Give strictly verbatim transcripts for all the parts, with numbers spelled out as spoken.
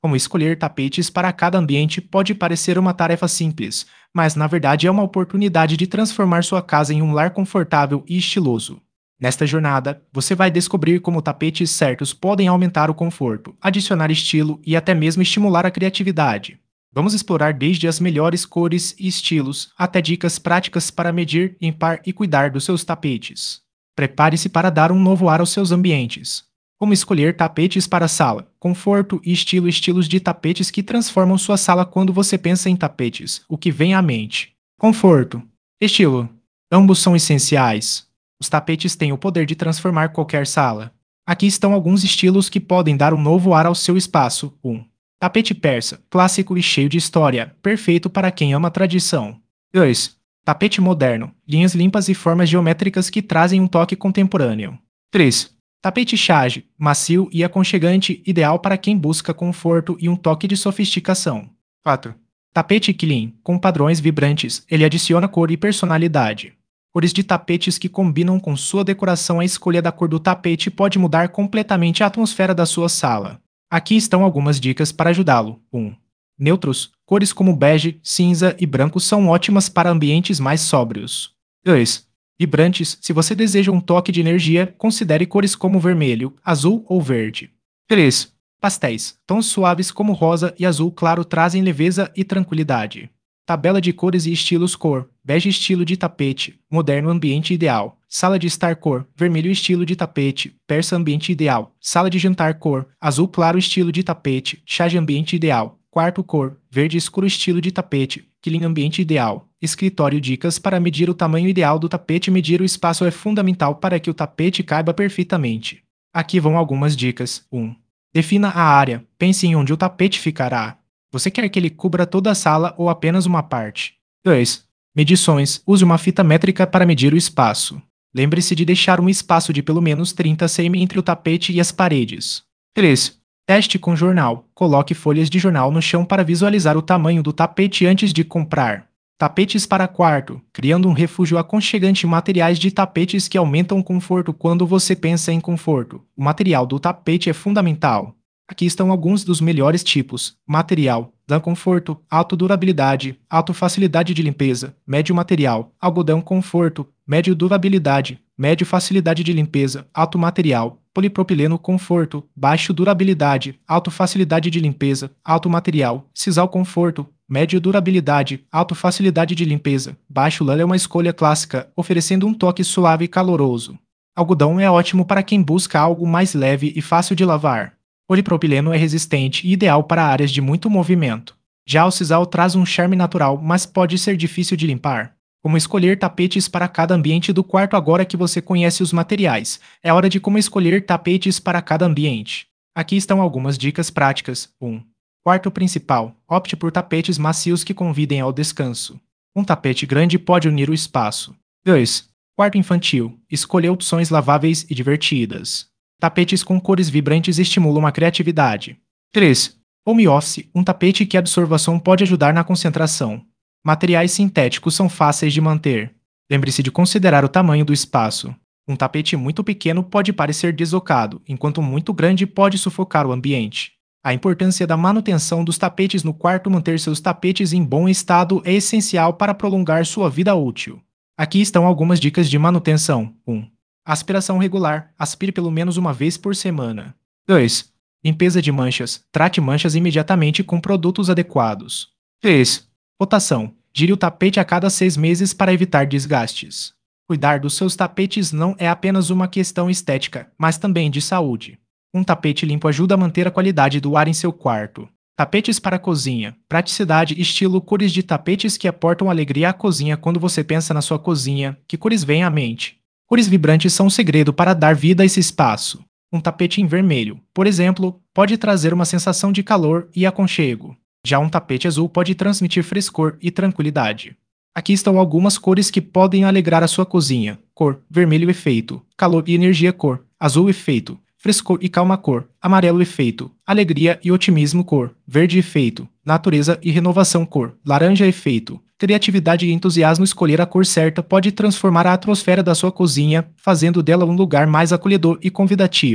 Como escolher tapetes para cada ambiente pode parecer uma tarefa simples, mas na verdade é uma oportunidade de transformar sua casa em um lar confortável e estiloso. Nesta jornada, você vai descobrir como tapetes certos podem aumentar o conforto, adicionar estilo e até mesmo estimular a criatividade. Vamos explorar desde as melhores cores e estilos até dicas práticas para medir, limpar e cuidar dos seus tapetes. Prepare-se para dar um novo ar aos seus ambientes. Como escolher tapetes para a sala? Conforto e estilo estilos de tapetes que transformam sua sala quando você pensa em tapetes. O que vem à mente? Conforto. Estilo. Ambos são essenciais. Os tapetes têm o poder de transformar qualquer sala. Aqui estão alguns estilos que podem dar um novo ar ao seu espaço. um. Tapete persa, clássico e cheio de história, perfeito para quem ama a tradição. dois. Tapete moderno, linhas limpas e formas geométricas que trazem um toque contemporâneo. três. Tapete Shage, macio e aconchegante, ideal para quem busca conforto e um toque de sofisticação. quatro. Tapete Clean, com padrões vibrantes, ele adiciona cor e personalidade. Cores de tapetes que combinam com sua decoração. A escolha da cor do tapete pode mudar completamente a atmosfera da sua sala. Aqui estão algumas dicas para ajudá-lo. um. Neutros, cores como bege, cinza e branco são ótimas para ambientes mais sóbrios. dois. Vibrantes, se você deseja um toque de energia, considere cores como vermelho, azul ou verde. três. Pastéis, tons suaves como rosa e azul claro trazem leveza e tranquilidade. Tabela de cores e estilos cor, bege estilo de tapete, moderno ambiente ideal, sala de estar cor, vermelho estilo de tapete, persa ambiente ideal, sala de jantar cor, azul claro estilo de tapete, chage ambiente ideal, quarto cor, verde escuro estilo de tapete, clean ambiente ideal, escritório dicas para medir o tamanho ideal do tapete. Medir o espaço é fundamental para que o tapete caiba perfeitamente. Aqui vão algumas dicas. um. Defina a área, pense em onde o tapete ficará. Você quer que ele cubra toda a sala ou apenas uma parte? dois. Medições. Use uma fita métrica para medir o espaço. Lembre-se de deixar um espaço de pelo menos trinta centímetros entre o tapete e as paredes. três. Teste com jornal. Coloque folhas de jornal no chão para visualizar o tamanho do tapete antes de comprar. Tapetes para quarto. Criando um refúgio aconchegante. Materiais de tapetes que aumentam o conforto. Quando você pensa em conforto, o material do tapete é fundamental. Aqui estão alguns dos melhores tipos. Material: dá conforto, alta durabilidade, alta facilidade de limpeza. Médio material: algodão conforto, médio durabilidade, médio facilidade de limpeza. Alto material: polipropileno conforto, baixo durabilidade, alta facilidade de limpeza. Alto material: sisal conforto, médio durabilidade, alta facilidade de limpeza. Baixo lã é uma escolha clássica, oferecendo um toque suave e caloroso. Algodão é ótimo para quem busca algo mais leve e fácil de lavar. Polipropileno é resistente e ideal para áreas de muito movimento. Já o sisal traz um charme natural, mas pode ser difícil de limpar. Como escolher tapetes para cada ambiente do quarto? Agora que você conhece os materiais, é hora de como escolher tapetes para cada ambiente. Aqui estão algumas dicas práticas. um. Quarto principal. Opte por tapetes macios que convidem ao descanso. Um tapete grande pode unir o espaço. dois. Quarto infantil. Escolha opções laváveis e divertidas. Tapetes com cores vibrantes estimulam a criatividade. três. Home office. Um tapete que absorva som pode ajudar na concentração. Materiais sintéticos são fáceis de manter. Lembre-se de considerar o tamanho do espaço. Um tapete muito pequeno pode parecer deslocado, enquanto um muito grande pode sufocar o ambiente. A importância da manutenção dos tapetes no quarto. Manter seus tapetes em bom estado é essencial para prolongar sua vida útil. Aqui estão algumas dicas de manutenção. um. Aspiração regular. Aspire pelo menos uma vez por semana. dois. Limpeza de manchas. Trate manchas imediatamente com produtos adequados. três. Rotação. Gire o tapete a cada seis meses para evitar desgastes. Cuidar dos seus tapetes não é apenas uma questão estética, mas também de saúde. Um tapete limpo ajuda a manter a qualidade do ar em seu quarto. Tapetes para a cozinha. Praticidade, estilo, cores de tapetes que aportam alegria à cozinha. Quando você pensa na sua cozinha, que cores vêm à mente? Cores vibrantes são um segredo para dar vida a esse espaço. Um tapete em vermelho, por exemplo, pode trazer uma sensação de calor e aconchego. Já um tapete azul pode transmitir frescor e tranquilidade. Aqui estão algumas cores que podem alegrar a sua cozinha. Cor: vermelho efeito, calor e energia cor, azul efeito, frescor e calma cor, amarelo efeito, alegria e otimismo cor, verde efeito, natureza e renovação cor, laranja efeito, criatividade e entusiasmo. Escolher a cor certa pode transformar a atmosfera da sua cozinha, fazendo dela um lugar mais acolhedor e convidativo.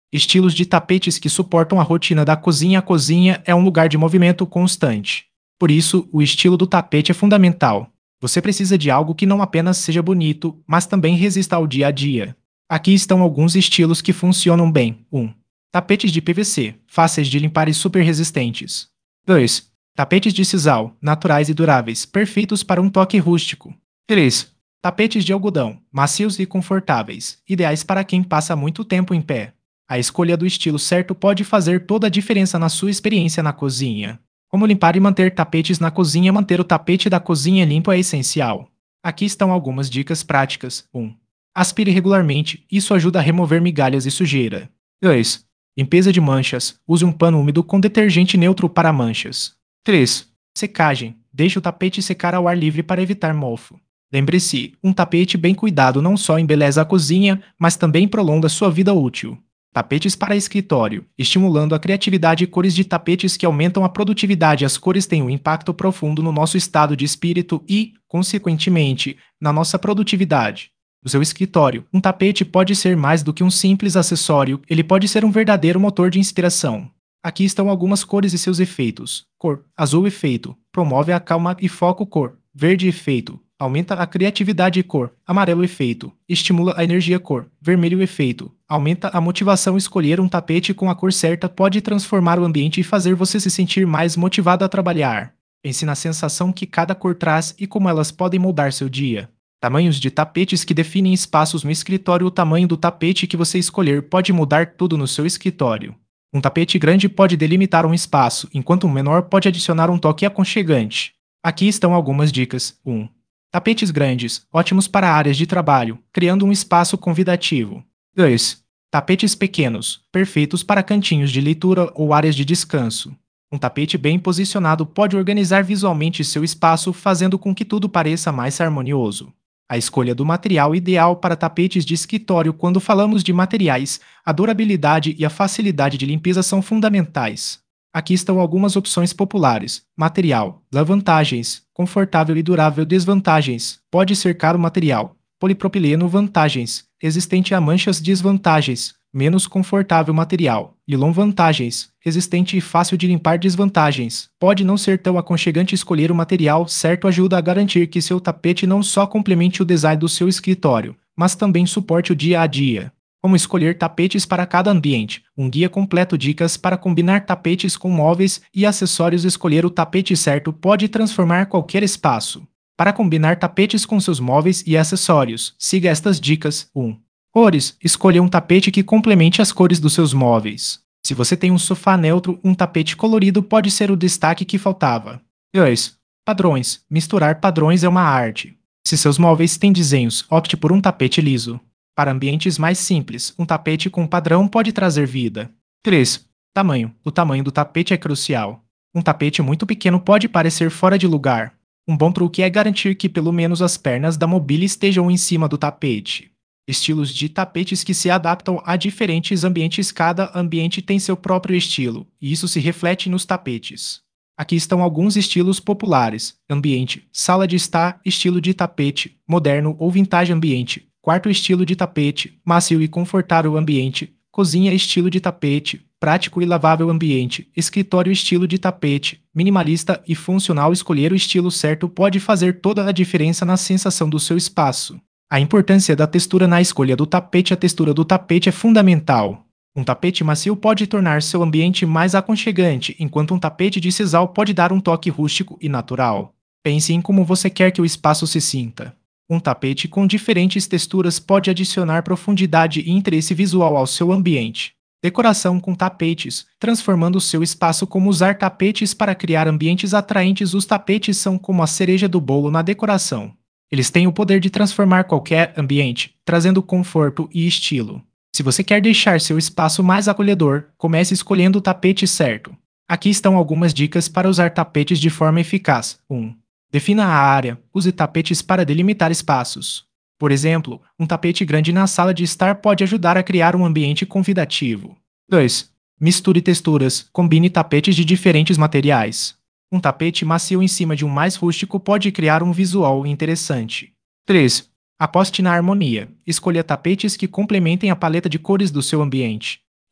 Estilos de tapetes que suportam a rotina da cozinha. A cozinha é um lugar de movimento constante. Por isso, o estilo do tapete é fundamental. Você precisa de algo que não apenas seja bonito, mas também resista ao dia a dia. Aqui estão alguns estilos que funcionam bem. um. Tapetes de P V C, fáceis de limpar e super resistentes. dois. Tapetes de sisal, naturais e duráveis, perfeitos para um toque rústico. três. Tapetes de algodão, macios e confortáveis, ideais para quem passa muito tempo em pé. A escolha do estilo certo pode fazer toda a diferença na sua experiência na cozinha. Como limpar e manter tapetes na cozinha. Manter o tapete da cozinha limpo é essencial. Aqui estão algumas dicas práticas. um. Aspire regularmente, isso ajuda a remover migalhas e sujeira. dois. Limpeza de manchas, use um pano úmido com detergente neutro para manchas. três. Secagem, deixe o tapete secar ao ar livre para evitar mofo. Lembre-se, um tapete bem cuidado não só embeleza a cozinha, mas também prolonga sua vida útil. Tapetes para escritório, estimulando a criatividade e cores de tapetes que aumentam a produtividade. As cores têm um impacto profundo no nosso estado de espírito e, consequentemente, na nossa produtividade. No seu escritório, um tapete pode ser mais do que um simples acessório, ele pode ser um verdadeiro motor de inspiração. Aqui estão algumas cores e seus efeitos. Cor: azul efeito, promove a calma e foco. Cor: verde efeito, aumenta a criatividade. Cor: amarelo efeito, estimula a energia. Cor: vermelho efeito, aumenta a motivação. Escolher um tapete com a cor certa pode transformar o ambiente e fazer você se sentir mais motivado a trabalhar. Pense na sensação que cada cor traz e como elas podem moldar seu dia. Tamanhos de tapetes que definem espaços no escritório. O tamanho do tapete que você escolher pode mudar tudo no seu escritório. Um tapete grande pode delimitar um espaço, enquanto um menor pode adicionar um toque aconchegante. Aqui estão algumas dicas. um. Tapetes grandes, ótimos para áreas de trabalho, criando um espaço convidativo. dois. Tapetes pequenos, perfeitos para cantinhos de leitura ou áreas de descanso. Um tapete bem posicionado pode organizar visualmente seu espaço, fazendo com que tudo pareça mais harmonioso. A escolha do material ideal para tapetes de escritório. Quando falamos de materiais, a durabilidade e a facilidade de limpeza são fundamentais. Aqui estão algumas opções populares. Material: vantagens, confortável e durável. Desvantagens: pode ser caro. Material: polipropileno. Vantagens: resistente a manchas. Desvantagens: menos confortável. Material: nilon. Vantagens: resistente e fácil de limpar. Desvantagens: pode não ser tão aconchegante. Escolher o material certo ajuda a garantir que seu tapete não só complemente o design do seu escritório, mas também suporte o dia a dia. Como escolher tapetes para cada ambiente. Um guia completo. Dicas para combinar tapetes com móveis e acessórios. Escolher o tapete certo pode transformar qualquer espaço. Para combinar tapetes com seus móveis e acessórios, siga estas dicas. um. Cores: escolha um tapete que complemente as cores dos seus móveis. Se você tem um sofá neutro, um tapete colorido pode ser o destaque que faltava. dois. Padrões: misturar padrões é uma arte. Se seus móveis têm desenhos, opte por um tapete liso. Para ambientes mais simples, um tapete com padrão pode trazer vida. três. Tamanho: o tamanho do tapete é crucial. Um tapete muito pequeno pode parecer fora de lugar. Um bom truque é garantir que pelo menos as pernas da mobília estejam em cima do tapete. Estilos de tapetes que se adaptam a diferentes ambientes. Cada ambiente tem seu próprio estilo, e isso se reflete nos tapetes. Aqui estão alguns estilos populares. Ambiente: sala de estar, estilo de tapete, moderno ou vintage. Ambiente: quarto, estilo de tapete, macio e confortável. Ambiente: cozinha, estilo de tapete, prático e lavável. Ambiente: escritório, estilo de tapete, minimalista e funcional. Escolher o estilo certo pode fazer toda a diferença na sensação do seu espaço. A importância da textura na escolha do tapete. A textura do tapete é fundamental. Um tapete macio pode tornar seu ambiente mais aconchegante, enquanto um tapete de sisal pode dar um toque rústico e natural. Pense em como você quer que o espaço se sinta. Um tapete com diferentes texturas pode adicionar profundidade e interesse visual ao seu ambiente. Decoração com tapetes, transformando seu espaço. Como usar tapetes para criar ambientes atraentes. Os tapetes são como a cereja do bolo na decoração. Eles têm o poder de transformar qualquer ambiente, trazendo conforto e estilo. Se você quer deixar seu espaço mais acolhedor, comece escolhendo o tapete certo. Aqui estão algumas dicas para usar tapetes de forma eficaz. um. Defina a área. Use tapetes para delimitar espaços. Por exemplo, um tapete grande na sala de estar pode ajudar a criar um ambiente convidativo. dois. Misture texturas. Combine tapetes de diferentes materiais. Um tapete macio em cima de um mais rústico pode criar um visual interessante. três. Aposte na harmonia. Escolha tapetes que complementem a paleta de cores do seu ambiente.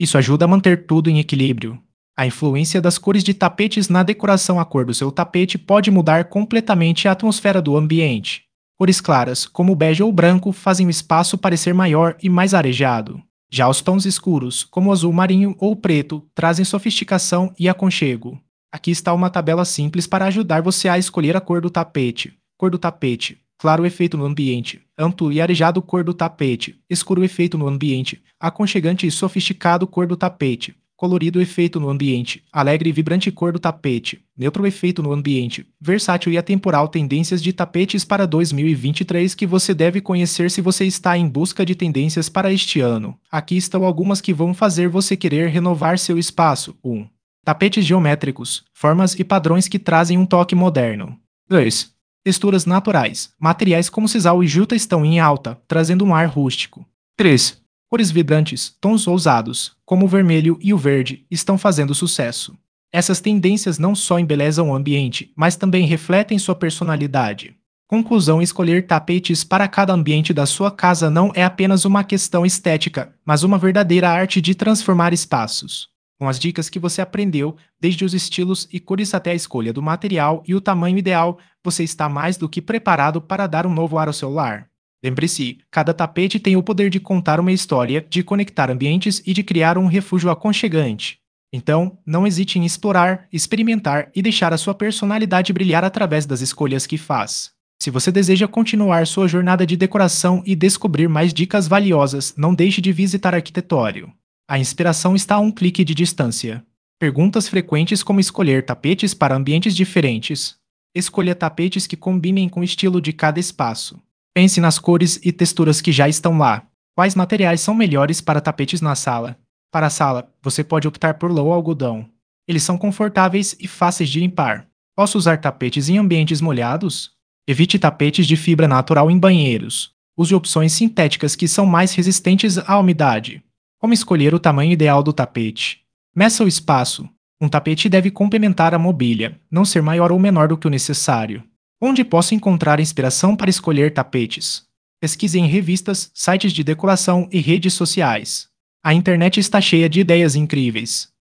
Isso ajuda a manter tudo em equilíbrio. A influência das cores de tapetes na decoração. A cor do seu tapete pode mudar completamente a atmosfera do ambiente. Cores claras, como o bege ou branco, fazem o espaço parecer maior e mais arejado. Já os tons escuros, como o azul marinho ou o preto, trazem sofisticação e aconchego. Aqui está uma tabela simples para ajudar você a escolher a cor do tapete. Cor do tapete. Claro, efeito no ambiente. Amplo e arejado, cor do tapete. Escuro, efeito no ambiente. Aconchegante e sofisticado, cor do tapete. Colorido, efeito no ambiente. Alegre e vibrante, cor do tapete. Neutro, efeito no ambiente. Versátil e atemporal, tendências de tapetes para dois mil e vinte e três que você deve conhecer se você está em busca de tendências para este ano. Aqui estão algumas que vão fazer você querer renovar seu espaço. um. Tapetes geométricos, formas e padrões que trazem um toque moderno. dois. Texturas naturais. Materiais como sisal e juta estão em alta, trazendo um ar rústico. três. Cores vibrantes, tons ousados, como o vermelho e o verde, estão fazendo sucesso. Essas tendências não só embelezam o ambiente, mas também refletem sua personalidade. Conclusão: escolher tapetes para cada ambiente da sua casa não é apenas uma questão estética, mas uma verdadeira arte de transformar espaços. Com as dicas que você aprendeu, desde os estilos e cores até a escolha do material e o tamanho ideal, você está mais do que preparado para dar um novo ar ao seu lar. Lembre-se, cada tapete tem o poder de contar uma história, de conectar ambientes e de criar um refúgio aconchegante. Então, não hesite em explorar, experimentar e deixar a sua personalidade brilhar através das escolhas que faz. Se você deseja continuar sua jornada de decoração e descobrir mais dicas valiosas, não deixe de visitar Arquitetório. A inspiração está a um clique de distância. Perguntas frequentes como escolher tapetes para ambientes diferentes. Escolha tapetes que combinem com o estilo de cada espaço. Pense nas cores e texturas que já estão lá. Quais materiais são melhores para tapetes na sala? Para a sala, você pode optar por lã ou algodão. Eles são confortáveis e fáceis de limpar. Posso usar tapetes em ambientes molhados? Evite tapetes de fibra natural em banheiros. Use opções sintéticas que são mais resistentes à umidade. Como escolher o tamanho ideal do tapete? Meça o espaço. Um tapete deve complementar a mobília, não ser maior ou menor do que o necessário. Onde posso encontrar inspiração para escolher tapetes? Pesquise em revistas, sites de decoração e redes sociais. A internet está cheia de ideias incríveis.